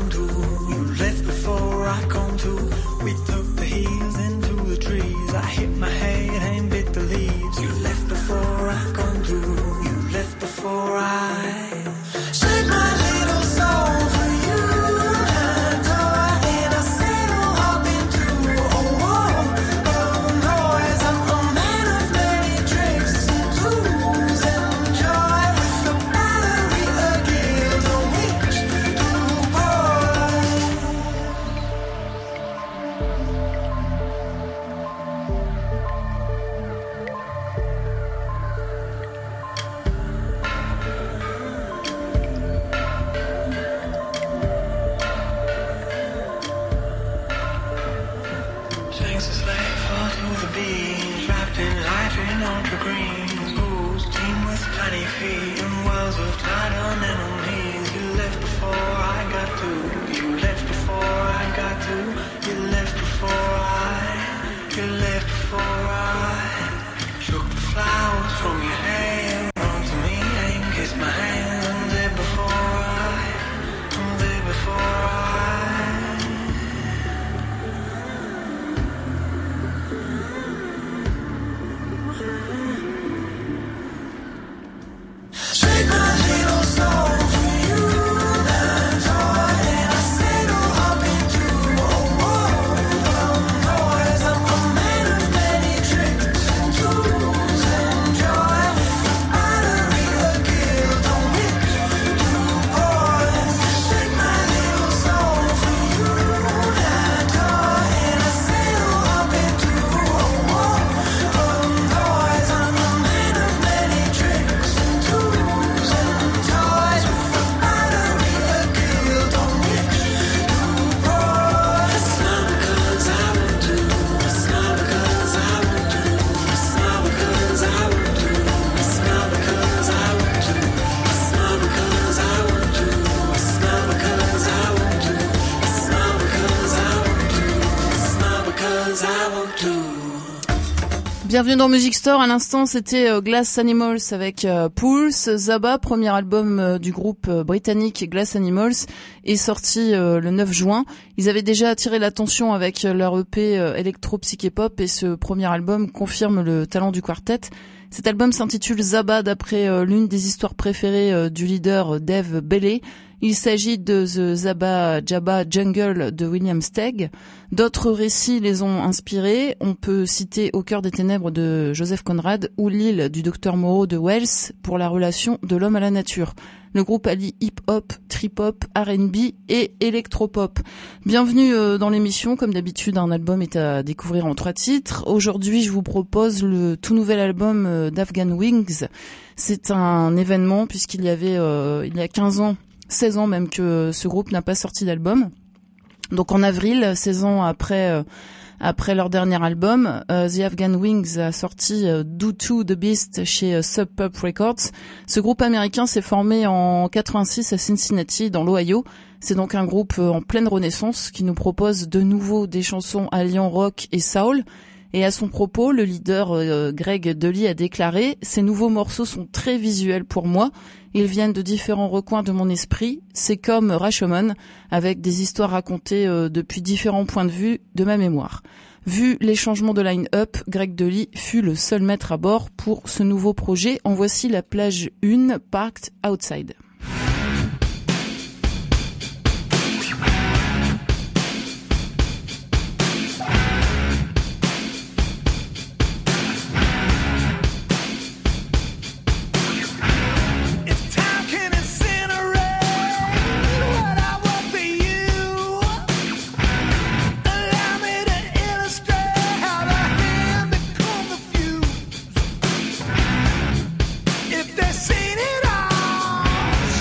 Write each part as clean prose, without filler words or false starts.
come to. You left before I come to. We took the hills into the trees. I hit my head and bit the leaves. You left before I come to. You left before I shake my little soul for you. And I settle up into noise. I'm a man of many tricks and tools and joy. With a battery, a guild, a witch, two boys. Shanks a slave, fall to the beach, wrapped in life in ultra green. Booze, team with tiny feet, and wells of tide on enemies. You left before I got to. You left before I got to. You left before I. You left before I shook the flowers from your hair. Run to me and kiss my hand. I'm there before I. I'm there before I. Shake my little soul for you and joy, and I settle up into a world of noise. I'm a man of many tricks and tools and joy. With a battery, a guild, a witch, two boys. Shake my little soul for you and joy, and I settle up into a world of noise. I'm a man of many tricks and tools and toys. With a battery, a guild, a witch, two boys. It's not because I want to. It's not because I want to. It's not because I want to. It's not because I want to. It's not because I want to. It's not because I want to. It's not because I want to. It's not because I want to. Bienvenue dans Music Store. À l'instant, c'était Glass Animals avec Pulse. Zaba, premier album du groupe britannique Glass Animals, est sorti le 9 juin. Ils avaient déjà attiré l'attention avec leur EP électro-psyché-pop et ce premier album confirme le talent du quartet. Cet album s'intitule Zaba d'après l'une des histoires préférées du leader Dave Bailey. Il s'agit de The Zaba Jabba Jungle de William Stegg. D'autres récits les ont inspirés. On peut citer Au cœur des ténèbres de Joseph Conrad ou L'île du docteur Moreau de Wells pour la relation de l'homme à la nature. Le groupe allie hip-hop, trip-hop, R&B et électropop. Bienvenue dans l'émission. Comme d'habitude, un album est à découvrir en 3 titres. Aujourd'hui, je vous propose le tout nouvel album d'Afghan Wings. C'est un événement puisqu'il y avait, il y a 15 ans, 16 ans même que ce groupe n'a pas sorti d'album. Donc en avril, 16 ans après leur dernier album, The Afghan Wings a sorti Do to the Beast chez Sub Pop Records. Ce groupe américain s'est formé en 86 à Cincinnati dans l'Ohio. C'est donc un groupe en pleine renaissance qui nous propose de nouveau des chansons alliant rock et soul. Et à son propos, le leader Greg Dulli a déclaré « Ces nouveaux morceaux sont très visuels pour moi. Ils viennent de différents recoins de mon esprit. C'est comme Rashomon, avec des histoires racontées depuis différents points de vue de ma mémoire. » Vu les changements de line-up, Greg Dulli fut le seul maître à bord pour ce nouveau projet. En voici la plage 1, Parked Outside. If they've seen it all,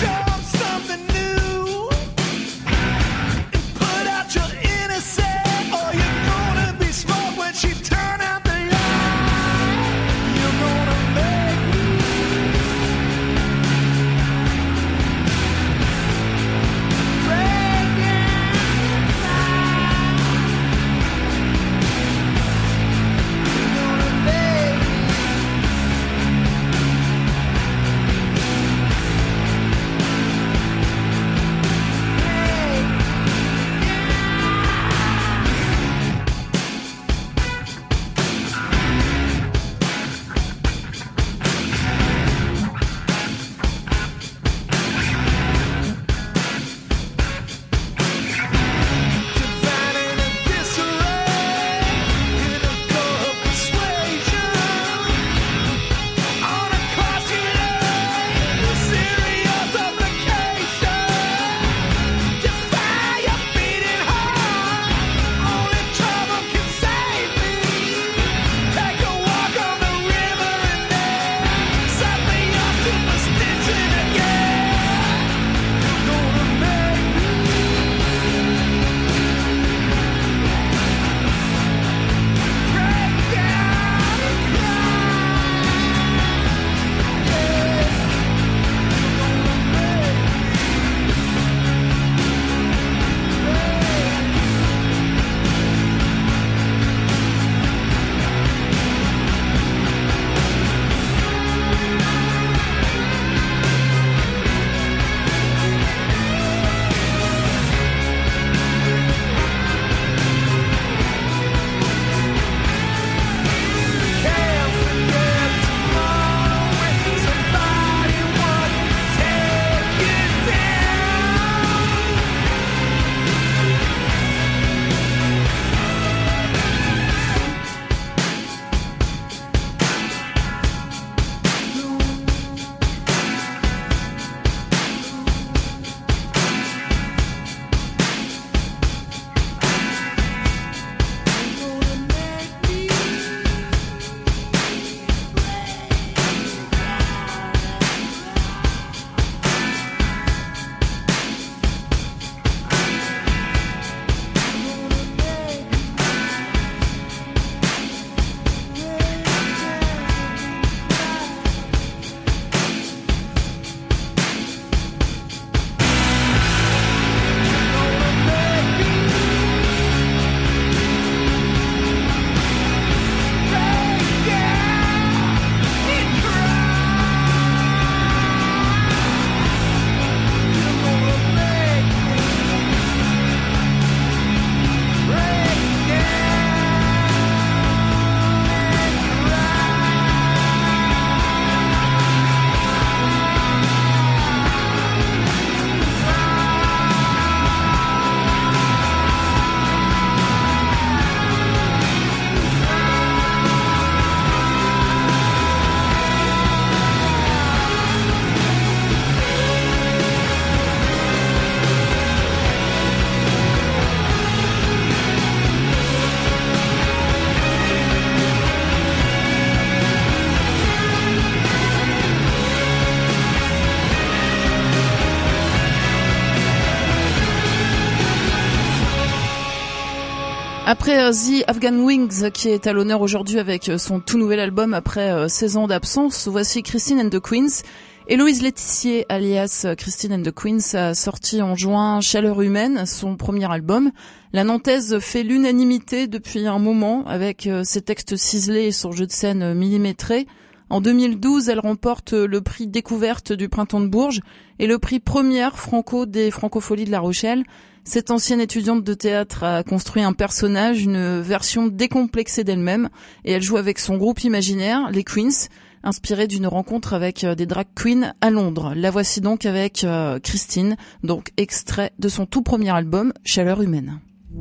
Après The Afghan Wings, qui est à l'honneur aujourd'hui avec son tout nouvel album après 16 ans d'absence, voici Christine and the Queens. Héloïse Laetissier, alias Christine and the Queens, a sorti en juin Chaleur humaine, son premier album. La Nantaise fait l'unanimité depuis un moment avec ses textes ciselés et son jeu de scène millimétré. En 2012, elle remporte le prix Découverte du Printemps de Bourges et le prix Première Franco des Francopholies de La Rochelle. Cette ancienne étudiante de théâtre a construit un personnage, une version décomplexée d'elle-même, et elle joue avec son groupe imaginaire, les Queens, inspiré d'une rencontre avec des drag queens à Londres. La voici donc avec Christine, donc extrait de son tout premier album, Chaleur humaine.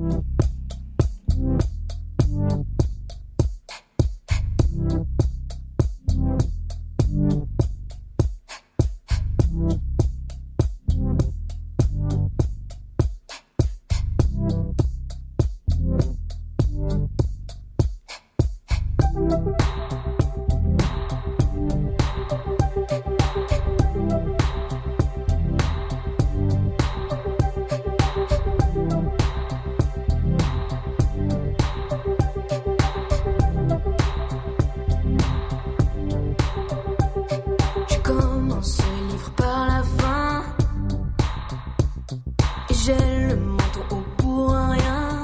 J'ai le menton haut pour rien.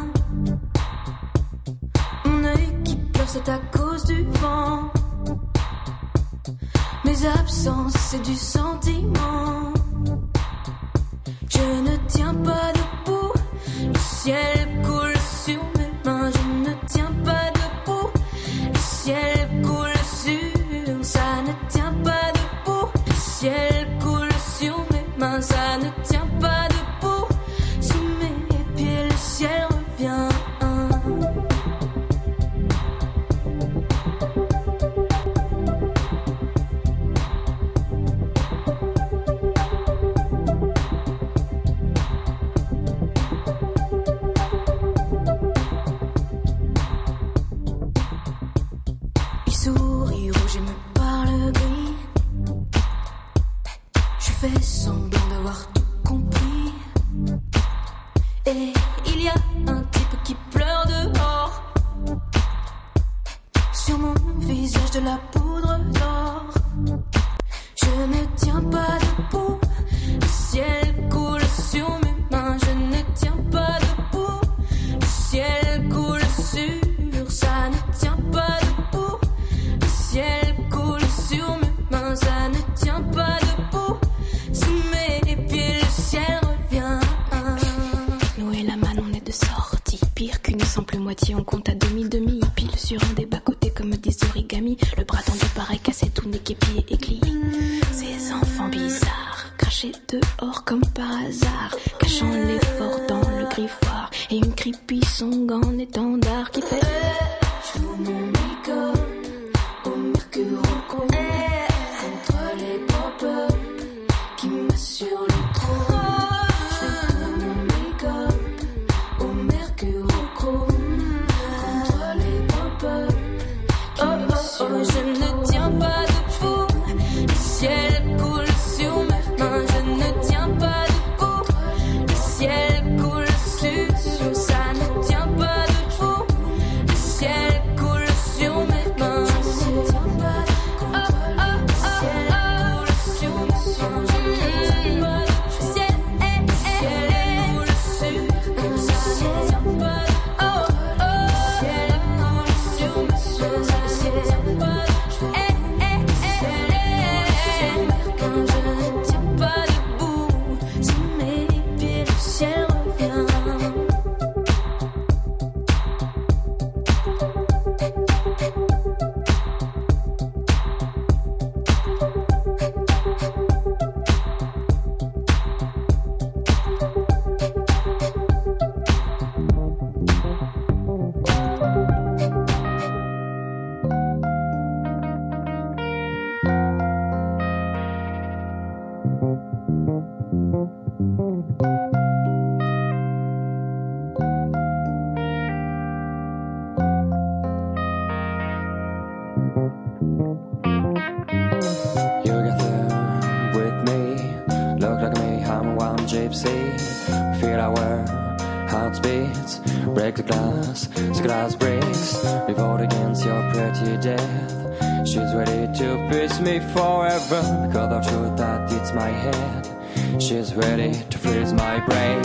Mon œil qui pleure, c'est à cause du vent. Mes absences, c'est du sentiment. Je ne tiens pas debout. Le ciel coule sur mes mains. Je ne tiens pas debout. Le ciel coule sur. Ça ne tient pas debout. Le ciel coule sur mes mains. Ça ne tient pas debout. Le ciel revient. Il sourit rouge et me parle gris. Je fais semblant d'avoir tout compris. Et il y a un type qui pleure dehors. Sur mon visage de la poudre d'or. Je ne tiens pas debout. Le ciel coule sur mes mains. Je ne tiens pas debout. Le ciel coule sur. Ça ne tient pas debout. Le ciel coule sur mes mains. Ça ne tient pas debout. Sous mes pieds le ciel revient. De sortie, pire qu'une simple moitié, on compte à demi-demi, pile sur un des bas-côtés comme des origamis, le bras tendu pareil cassé tout n'est qu'épié et glié. Ces enfants bizarres, crachés dehors comme par hasard, cachant l'effort dans le griffoir, et une creepy song en étendard qui fait je joue mon make-up au mercure contre les pop-up qui m'assurent le trône. Je ne tiens pas debout. Le ciel coule sur mes mains. Je ne tiens pas debout. Le ciel coule sur. Ça ne tient pas debout. Le ciel coule sur mes mains. Je ne tiens pas debout. Le ciel coule sur mes mains. Je ne tiens pas debout. Le ciel coule sur. Ça ne tient pas debout. gypsy. We feel our hearts beats, break the glass breaks. Revolt against your pretty death. She's ready to pierce me forever, because of truth that eats my head. She's ready to freeze my brain.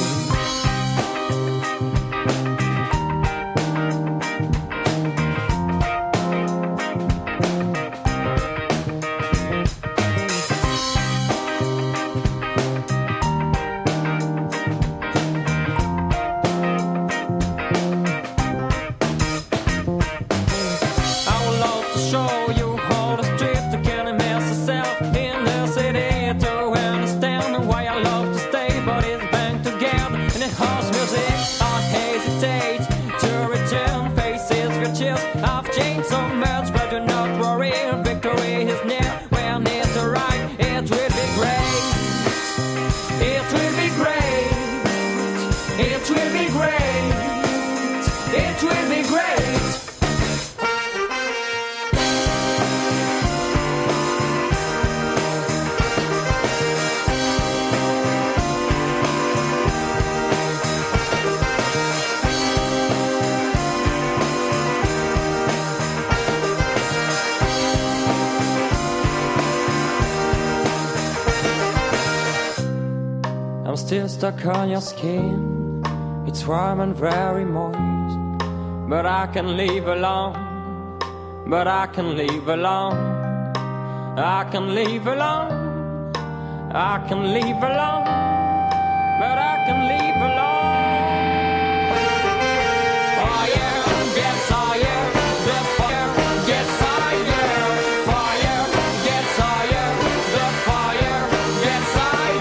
I'm still stuck on your skin. It's warm and very moist, but I can leave alone. But I can leave alone. I can leave alone. I can leave alone. But I can leave alone. Fire gets higher. The fire gets higher. Fire gets higher. The fire gets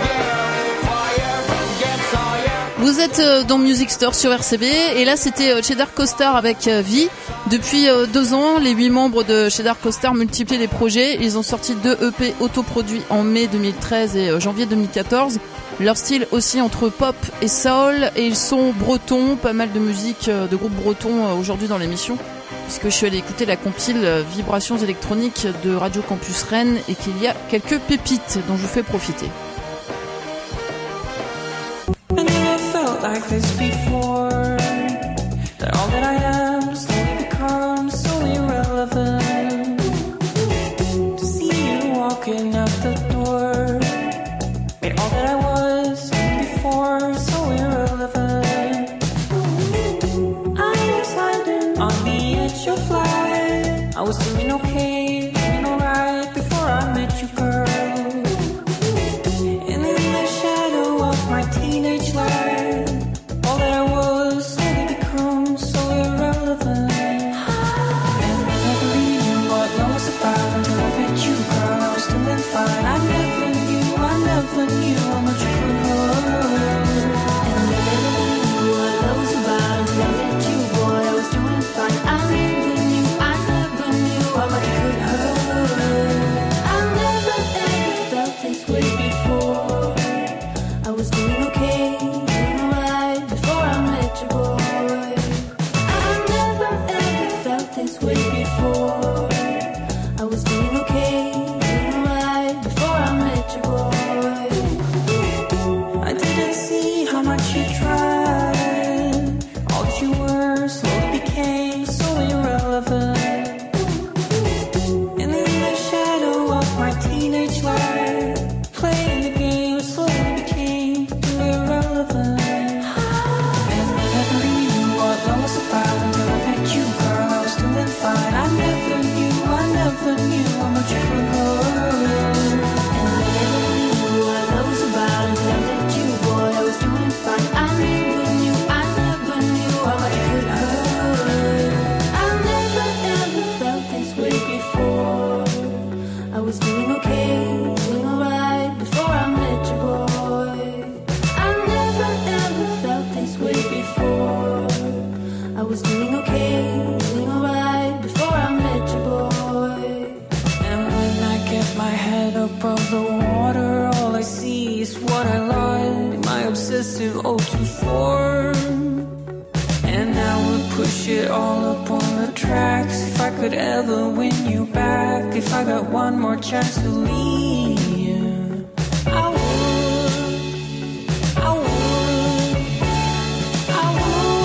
higher. Vous êtes dans Music Store sur RCB et là c'était Cheddar Costar avec V. Depuis 2 ans, les 8 membres de Cheddar Costar multiplient les projets. Ils ont sorti 2 EP autoproduits en mai 2013 et janvier 2014. Leur style aussi entre pop et soul, et ils sont bretons, pas mal de musique de groupes bretons aujourd'hui dans l'émission, puisque je suis allée écouter la compile Vibrations électroniques de Radio Campus Rennes et qu'il y a quelques pépites dont je vous fais profiter. I never felt like this before. That all that I am slowly becomes so irrelevant. To see you walking out the door made all that I was before so irrelevant. I was hiding on the edge of life. I was doing okay, doing alright before I met you, girl. And in the shadow of my teenage life, all that I was slowly becomes so irrelevant. And I never knew what love was about until I met you, girl. I was doing fine. I never knew how much you could hurt. And I never knew what love was about until I met you, boy. I was doing fine. I never knew how much you could hurt. I never ever felt this way before. I was doing okay, doing alright before I met you, boy. I never ever felt this way before. I was doing okay, doing alright before I met you, boy. I didn't see how much you tried. All that you were slowly became so irrelevant. And in the shadow of my teenage life, playing the game slowly became irrelevant. And I never knew what love was about until I met you, girl. I was doing fine. I never knew how much you could hurt. And I never knew what love was about until I met you, boy. I was doing fine. I never knew how much it could hurt. I never ever felt this way before. I was doing okay, doing alright before I met you, boy. I never ever felt this way before. I was doing okay, doing alright before I met you, boy. And when I get my head above the water, all I see is what I lost in my obsessive O2 form. And I would push it all up on the tracks. If I could ever win you back, if I got one more chance to leave, I would, I would, I would.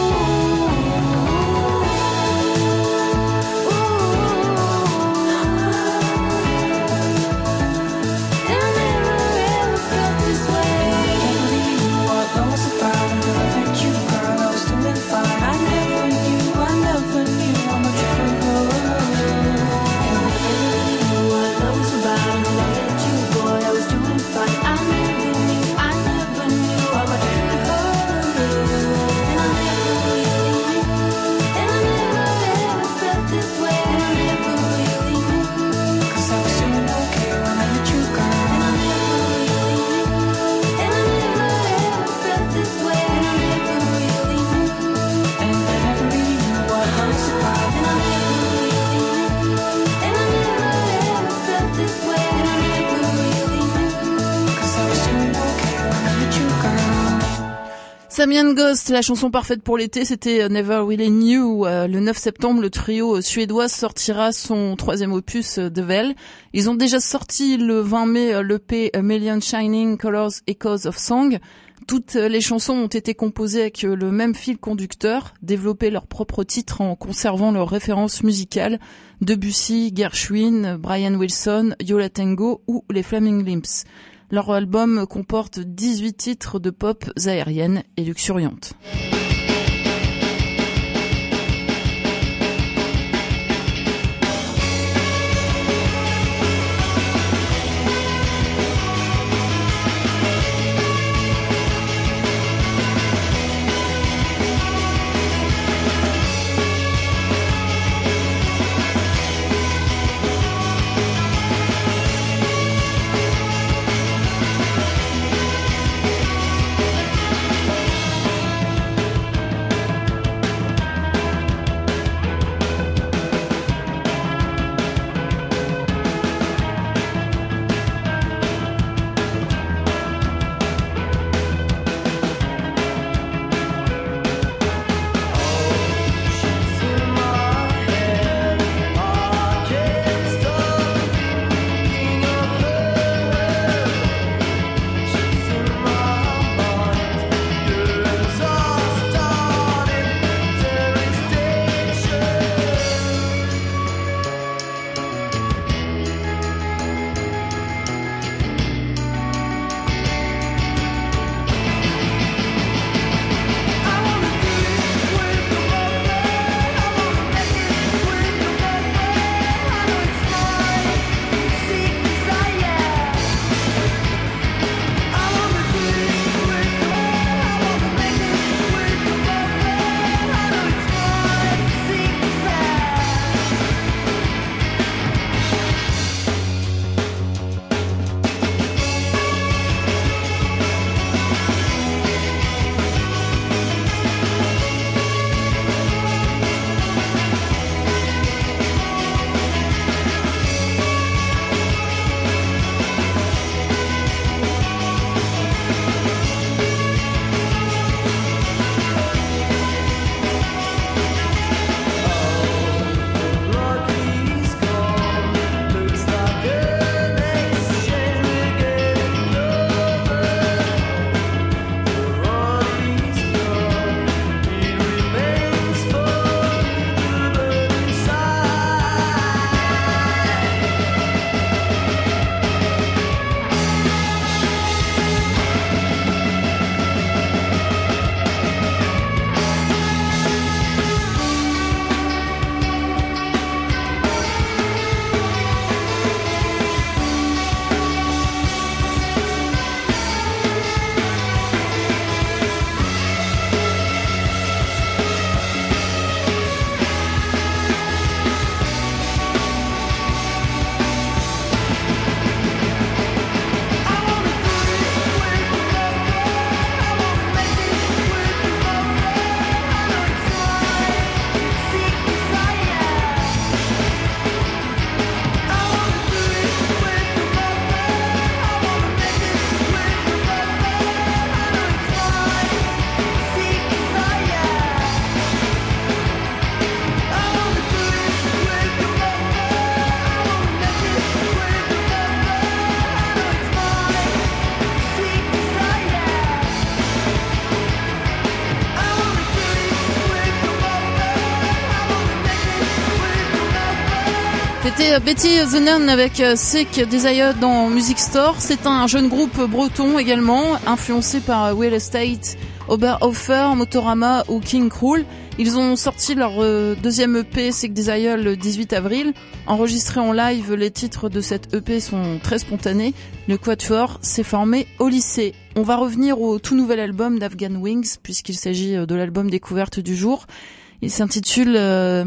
Damien Ghost, la chanson parfaite pour l'été, c'était Never Really Knew. Le 9 septembre, le trio suédois sortira son 3e opus, The Veil. Ils ont déjà sorti le 20 mai l'EP A Million Shining Colors Echoes of Song. Toutes les chansons ont été composées avec le même fil conducteur, développer leurs propres titres en conservant leurs références musicales, Debussy, Gershwin, Brian Wilson, Yo La Tengo ou les Flaming Lips. Leur album comporte 18 titres de pop aérienne et luxuriante. C'était Betty the Nun avec Sick Desire dans Music Store. C'est un jeune groupe breton également, influencé par Will Estate, Oberhofer, Motorama ou King Krul. Ils ont sorti leur deuxième EP Sick Desire le 18 avril. Enregistrés en live, les titres de cette EP sont très spontanés. Le quatuor s'est formé au lycée. On va revenir au tout nouvel album d'Afghan Wings, puisqu'il s'agit de l'album découverte du jour. Il s'intitule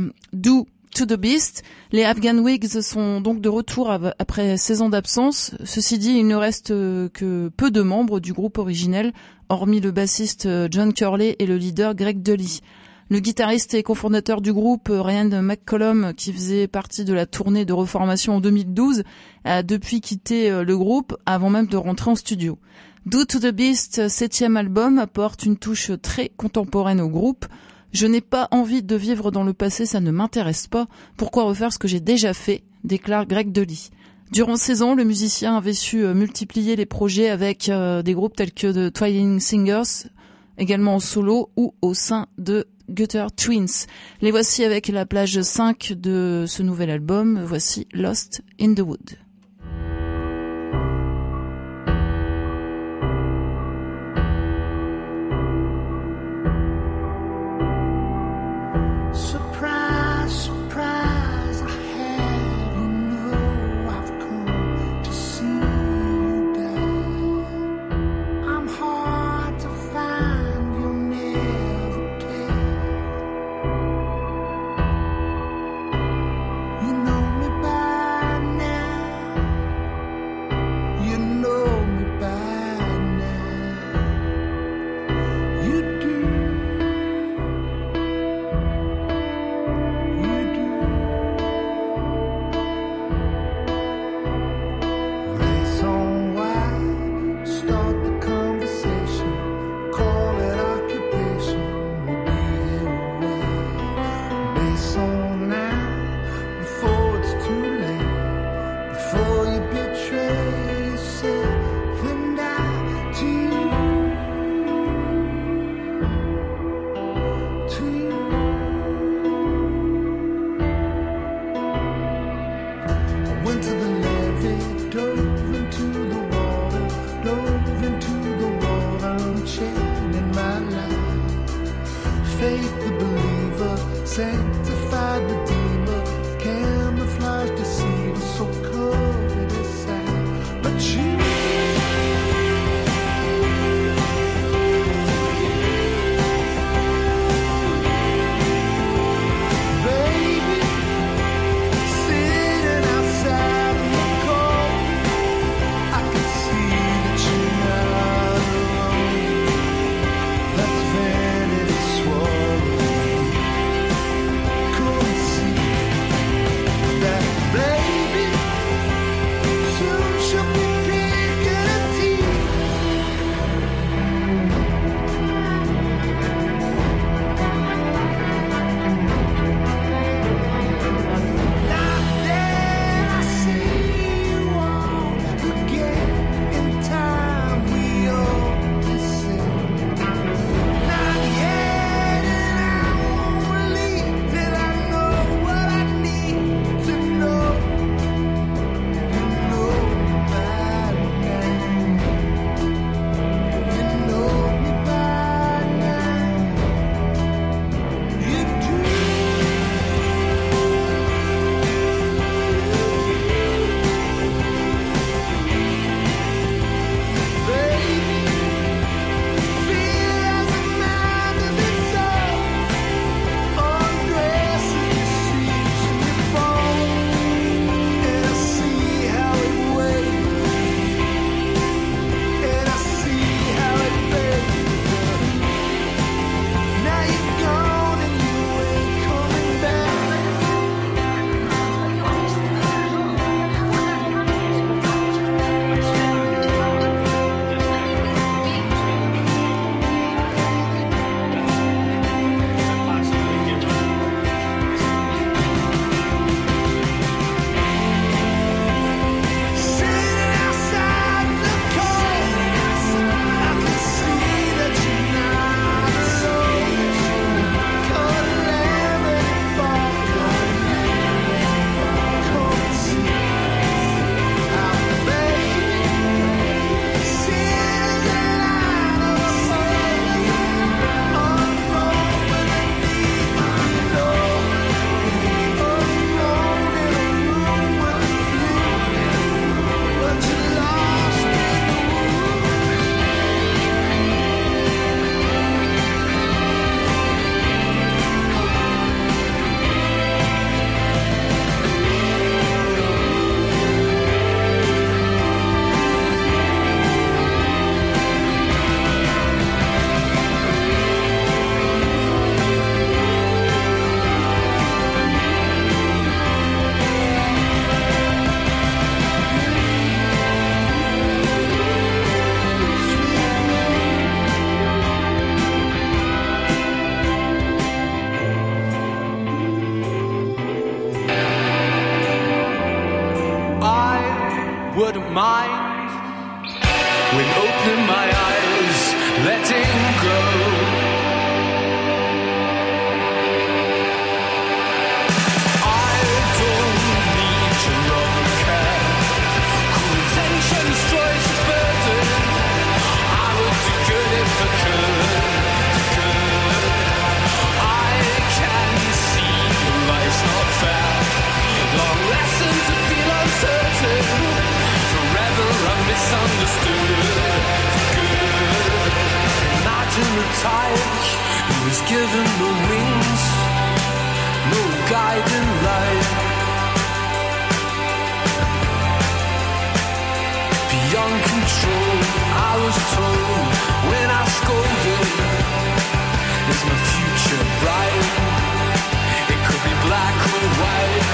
Do to the Beast. Les Afghan Wigs sont donc de retour après 16 ans d'absence. Ceci dit, il ne reste que peu de membres du groupe originel, hormis le bassiste John Curley et le leader Greg Dully. Le guitariste et cofondateur du groupe, Ryan McCollum, qui faisait partie de la tournée de reformation en 2012, a depuis quitté le groupe avant même de rentrer en studio. Do to the Beast, 7e album, apporte une touche très contemporaine au groupe. Je n'ai pas envie de vivre dans le passé, ça ne m'intéresse pas. Pourquoi refaire ce que j'ai déjà fait, déclare Greg Dulli. Durant 16 ans, le musicien avait su multiplier les projets avec des groupes tels que The Twining Singers, également en solo ou au sein de Gutter Twins. Les voici avec la plage 5 de ce nouvel album. Voici Lost in the Wood. Surprise, surprise, I have, you know I've come to see you die. I'm hard to find, you'll never tell. You know me by now, you know me by now. You do. Race on wide, start the conversation, call it occupation, we'll be here a while. Race on now, before it's too late, before you betray yourself and I to you, to you. I went to the levee, dove into the water, unchaining my life. Faith the believer, sanctified redeemer, camouflage deceiver, so covered aside. But you, baby, sitting outside in the cold, I can see that you're not alone. That's vanity swallowed. Couldn't see mind. When opening my eyes, letting go. I don't need your love and care. Cool intention destroys the burden. I would do good if I could. I can see the life's not fair. Long lessons of feel uncertain. Forever I'm misunderstood. Good. Imagine a tyke who was given the wings, no guiding light. Beyond control, I was told when I scolded, is my future bright? It could be black or white.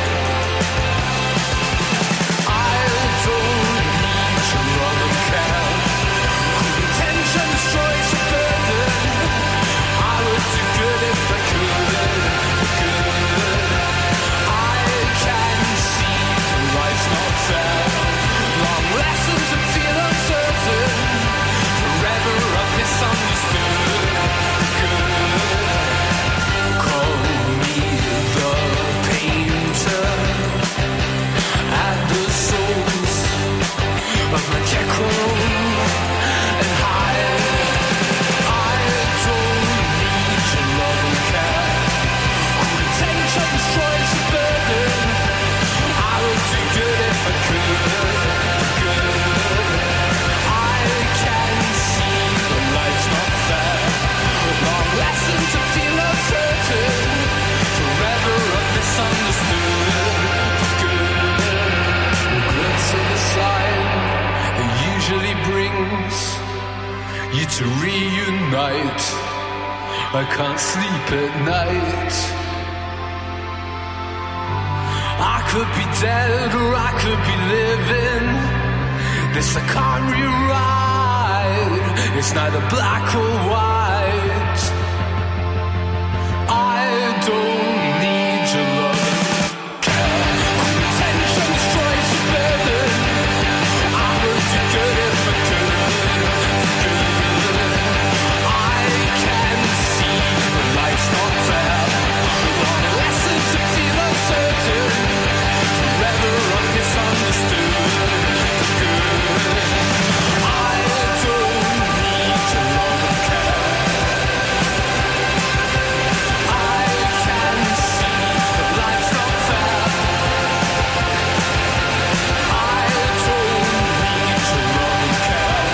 I don't need your love and care. Cool intention destroys the burden. I would do good if I could. Good. I can see the life's not fair. Long lessons and feel uncertain. Forever I'm misunderstood. Good. Call me the painter. Add the souls of my Jekyll and Hyde. I don't need your love and care. Cool intention destroys the burden. I would do good if I could. Good. I can see the life's not fair. Long lessons of feel uncertain. Forever I'm misunderstood. Regrets are the sign that usually brings you to reunite. I can't sleep at night. I could be dead or I could be living. This I can't rewrite. It's neither black or white. I don't need your love and care. Cool intention destroys the burden. I would do good if I could. Good. I can see the life's not fair. Long lessons to feel uncertain. Forever I'm misunderstood. Good. I don't need your love and care. I can see the life's not fair. I don't need your love and care.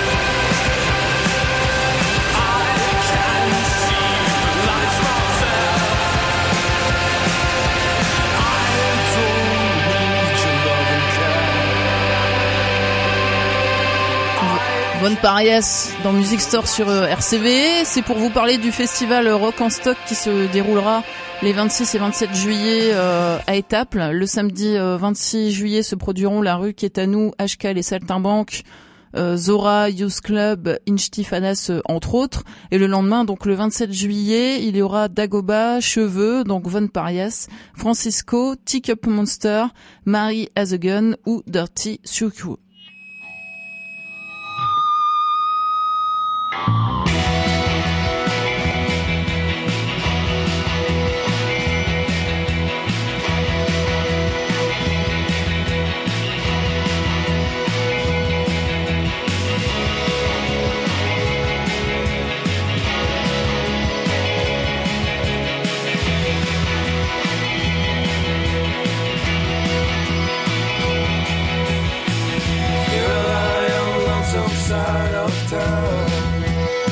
I can see the life's not fair. I don't need your love and care. Von Parias dans Music Store sur RCV. C'est pour vous parler du festival Rock en Stock qui se déroulera les 26 et 27 juillet à Étaples. Le samedi 26 juillet se produiront La Rue qui est à nous, HK Les Saltimbanques, Zora, Youth Club, Inchtifanas entre autres. Et le lendemain, donc le 27 juillet, il y aura Dagoba, Cheveux, donc Von Parias, Francisco, Teacup Monster, Mary Has a Gun ou Dirty Suku. Here I am, lonesome side of town.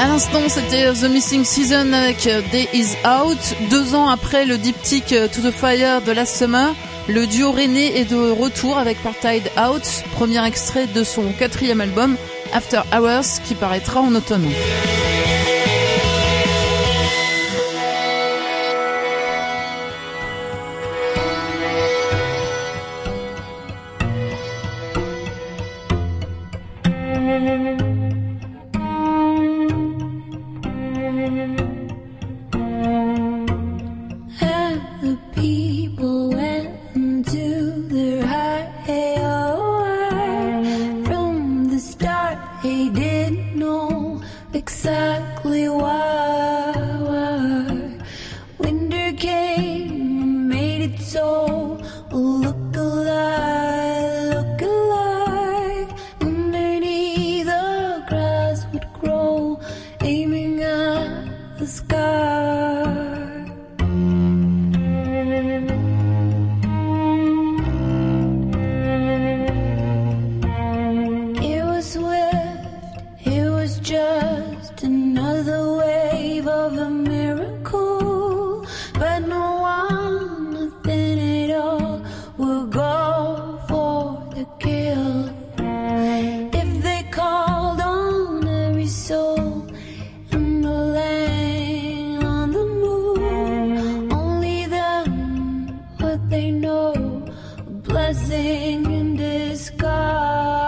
À l'instant, c'était The Missing Season avec Day Is Out. 2 ans après le diptyque To The Fire de Last Summer, le duo rennais est de retour avec Partide Out, premier extrait de son 4e album, After Hours, qui paraîtra en automne. The people went into their high hour. From the start, they didn't know exactly why. Winter came and made it so. Look alike. Underneath the grass would grow, aiming at the sky. It was swift, it was just another wave of a miracle. But no one, nothing at all, will go for the kill. If they called on every soul in the land, on the moon, only then would they know a blessing in disguise.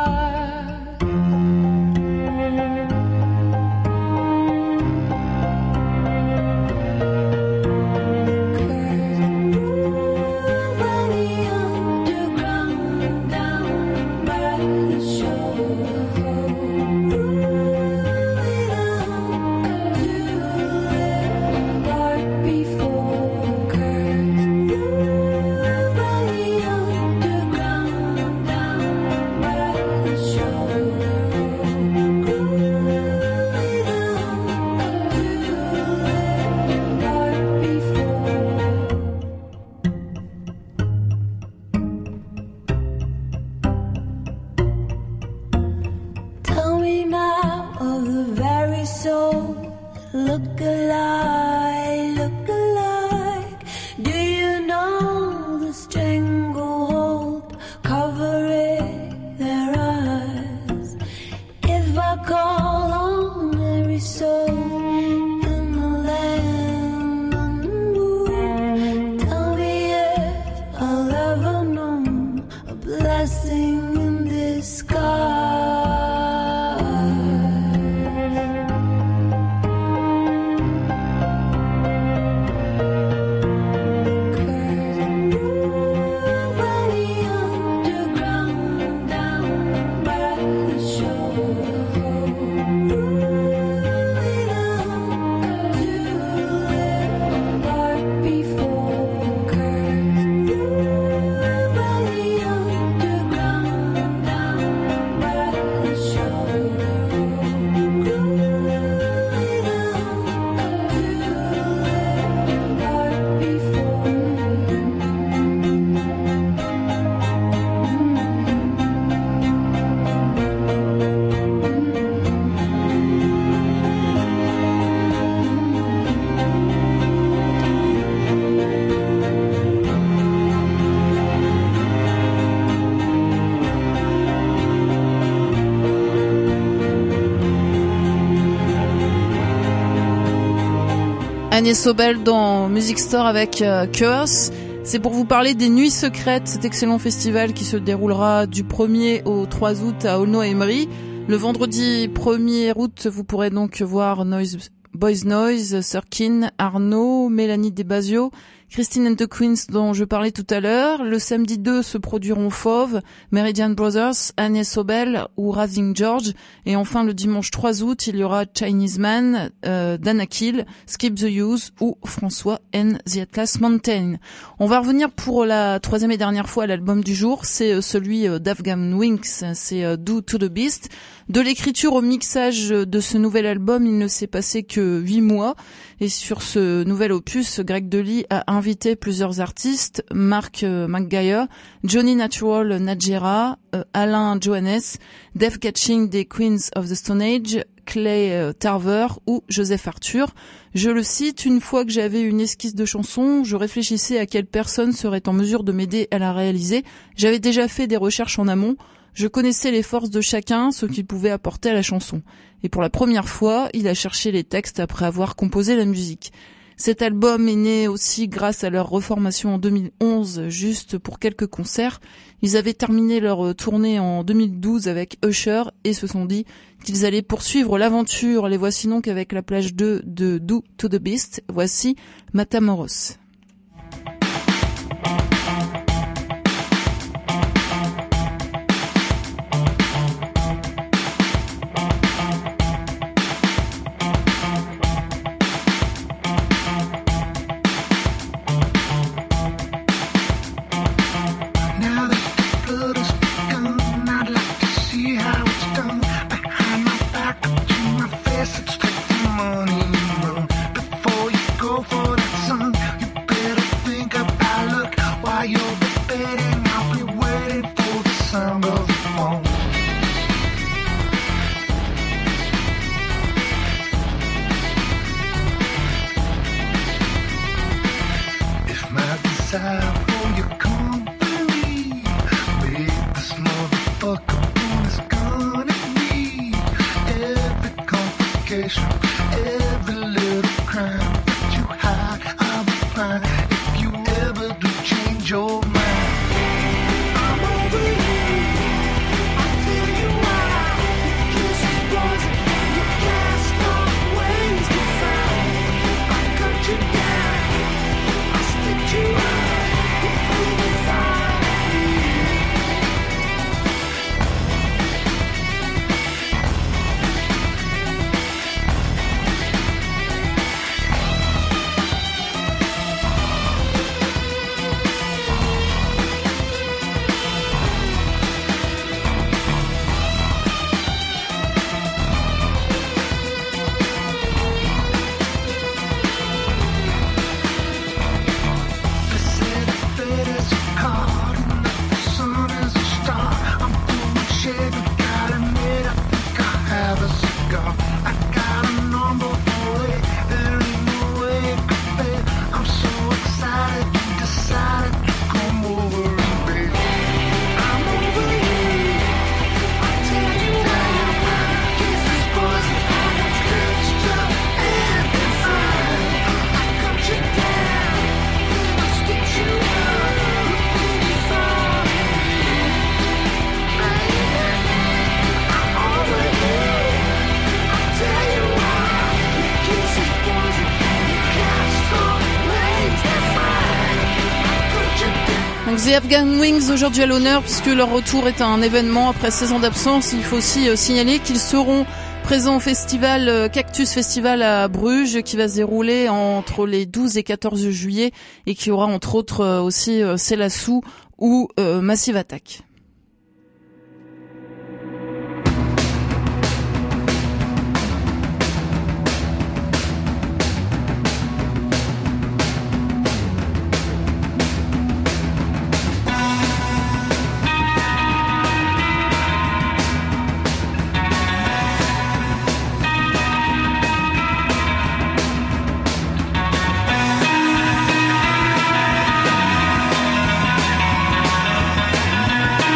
Tell me now of the very soul. Look alike, look alike. Do you know the stranglehold covering their eyes? If I call on every soul in the land, on the moon, tell me if I'll ever know a blessing in disguise. Agnès Sobel dans Music Store avec Curse. C'est pour vous parler des Nuits Secrètes, cet excellent festival qui se déroulera du 1er au 3 août à Aulnoy-Aymeries. Le vendredi 1er août, vous pourrez donc voir Boys Noise, Sirkin, Arnaud, Mélanie Desbasio, Christine and the Queens dont je parlais tout à l'heure. Le samedi 2 se produiront Fauve, Meridian Brothers, Agnès Sobel ou Rising George. Et enfin le dimanche 3 août, il y aura Chinese Man, Dana Kill, Skip the Use ou François N. The Atlas Mountain. On va revenir pour la 3e et dernière fois à l'album du jour. C'est celui d'Afghan Winks, c'est Do to the Beast. De l'écriture au mixage de ce nouvel album, il ne s'est passé que 8 mois. Et sur ce nouvel opus, Greg Dulli a invité plusieurs artistes, Mark McGuire, Johnny Natural Najera, Alain Johannes, Dave Catching des Queens of the Stone Age, Clay Tarver ou Joseph Arthur. Je le cite, une fois que j'avais une esquisse de chanson, je réfléchissais à quelle personne serait en mesure de m'aider à la réaliser. J'avais déjà fait des recherches en amont. Je connaissais les forces de chacun, ce qu'il pouvait apporter à la chanson. Et pour la première fois, il a cherché les textes après avoir composé la musique. Cet album est né aussi grâce à leur reformation en 2011, juste pour quelques concerts. Ils avaient terminé leur tournée en 2012 avec Usher et se sont dit qu'ils allaient poursuivre l'aventure. Les voici donc avec la plage 2 de Do to the Beast. Voici Matamoros. Now that the blood is begun, I'd like to see how it's done. Behind my back, to my face, it's take the money and run. Before you go for that song, you better think about look while you're debating. I'll be waiting for the sound of the phone. If my desire for your company make this motherfucker want his gun at me, every complication, every little crime that you hide, I'll be fine. If you ever do change your mind, I'm over you. I'll tell you why. Your kiss is poison, your cast off wings to fly. I cut you down, I stitch you up, you bring me fire. They say the fate is a card and that the sun is a star. I'm doing shit, I gotta admit, I think I have a cigar. I got a number for it, there ain't no way it could fail. I'm so excited, you decided to come over and baby, I'm over you. I tell you why, kiss is poison, it's stitched up and it's fine. I cut you down, then I stitch you up, you bring me fire. Baby, I'm over you. I tell you why, your kiss is poison, your cast off wings to fire. I cut you down. Donc The Afghan Wings aujourd'hui à l'honneur puisque leur retour est un événement après 16 ans d'absence. Il faut aussi signaler qu'ils seront présents au festival Cactus Festival à Bruges qui va se dérouler entre les 12 et 14 juillet et qui aura entre autres aussi Selassou ou Massive Attack. I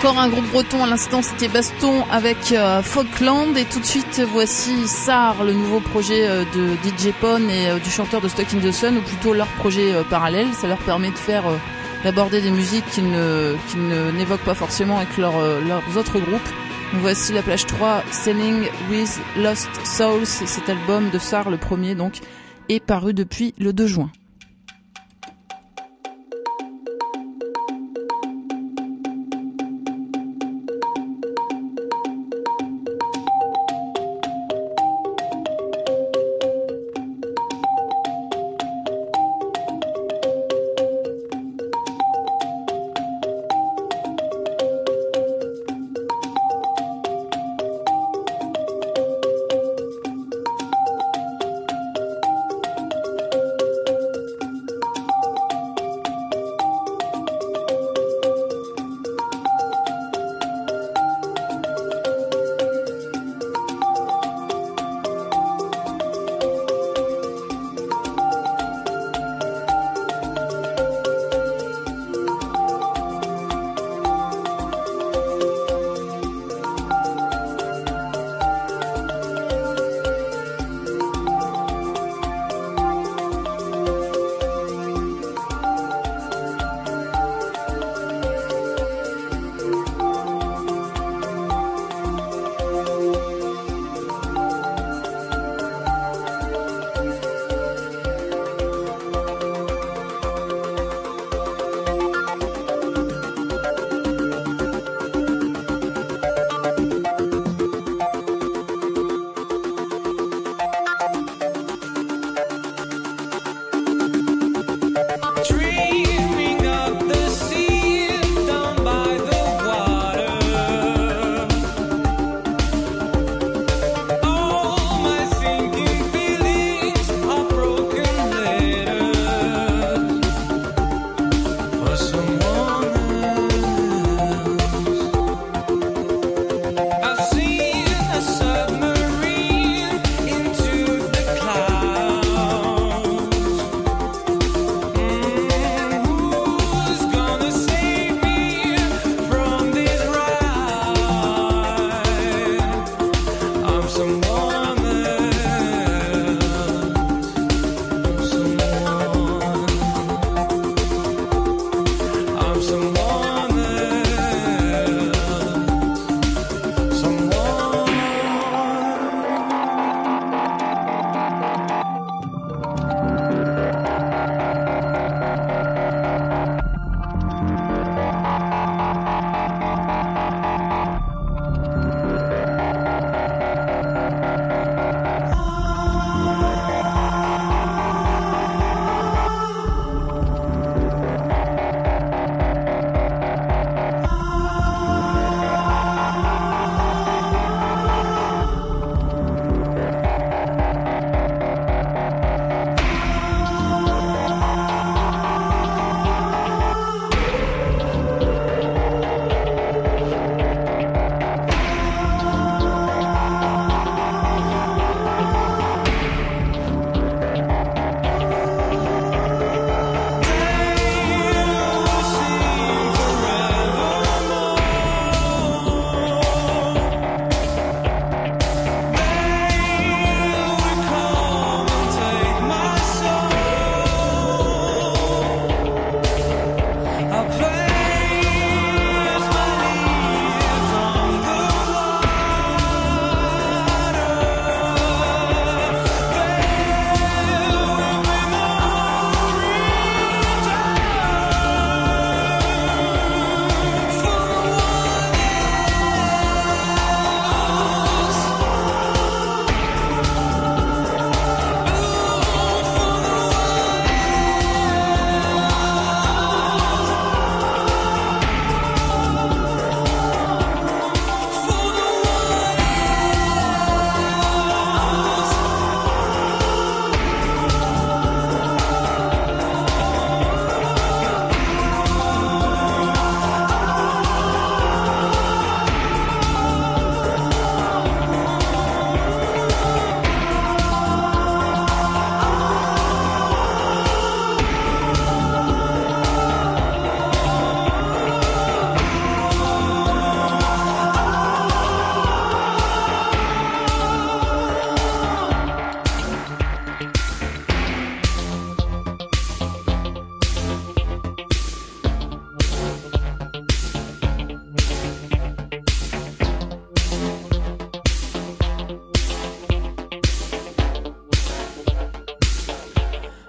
Encore un groupe breton à l'instant, c'était Baston avec Falkland, et tout de suite voici SAR, le nouveau projet de DJ Pone et du chanteur de Stuck in the Sun, ou plutôt leur projet parallèle. Ça leur permet de faire d'aborder des musiques qu'ils n'évoquent pas forcément avec leurs autres groupes. Nous voici la plage 3, Sailing with Lost Souls. Cet album de SAR, le premier donc, est paru depuis le 2 juin.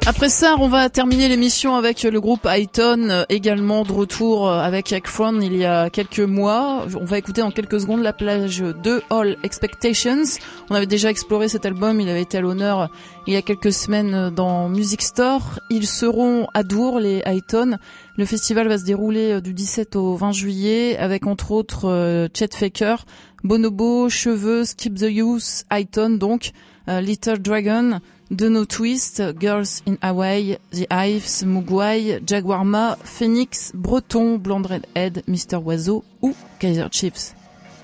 Après ça, on va terminer l'émission avec le groupe Highton, également de retour avec Akron il y a quelques mois. On va écouter en quelques secondes la plage de All Expectations. On avait déjà exploré cet album, il avait été à l'honneur il y a quelques semaines dans Music Store. Ils seront à Dour, les Highton. Le festival va se dérouler du 17 au 20 juillet avec entre autres Chet Faker, Bonobo, Cheveux, Skip the Youth, Highton donc, Little Dragon, The No Twist, Girls in Hawaii, The Hives, Mugwai, Jaguarma, Phoenix, Breton, Blonde Redhead, Mr. Oiseau ou Kaiser Chiefs.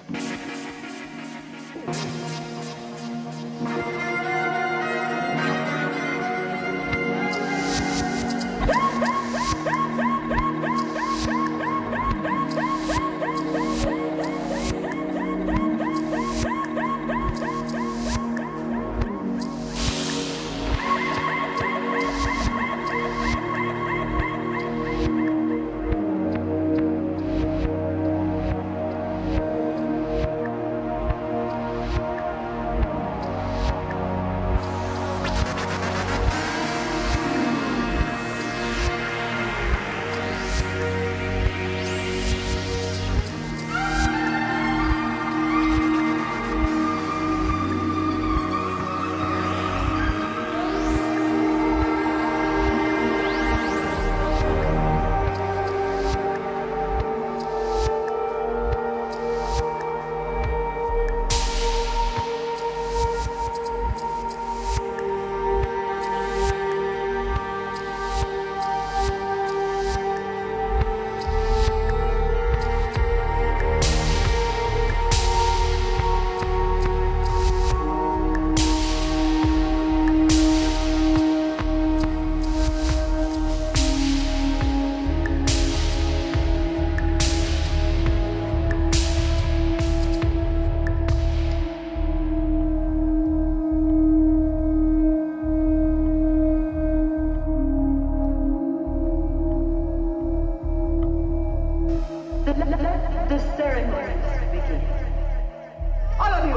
The ceremonies begin. All of you,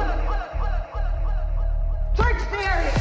search the area.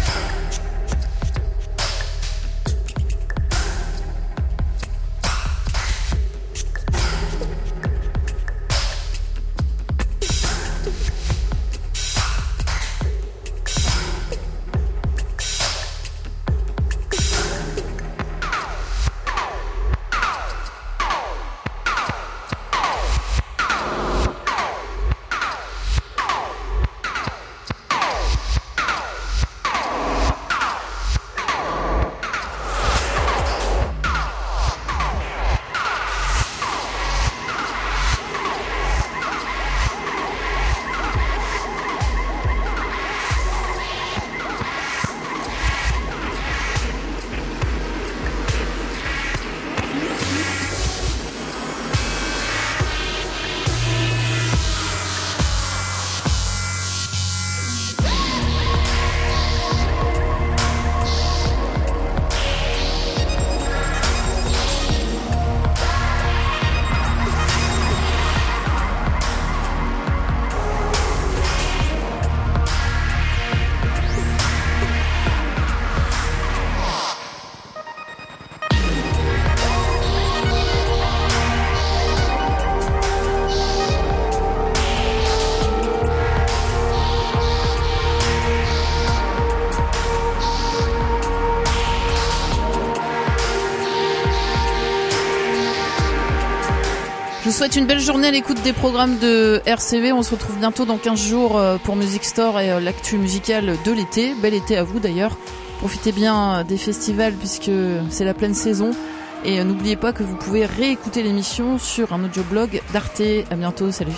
Je vous souhaite une belle journée à l'écoute des programmes de RCV. On se retrouve bientôt dans 15 jours pour Music Store et l'actu musicale de l'été. Bel été à vous d'ailleurs. Profitez bien des festivals puisque c'est la pleine saison. Et n'oubliez pas que vous pouvez réécouter l'émission sur un audioblog d'Arte. À bientôt, salut.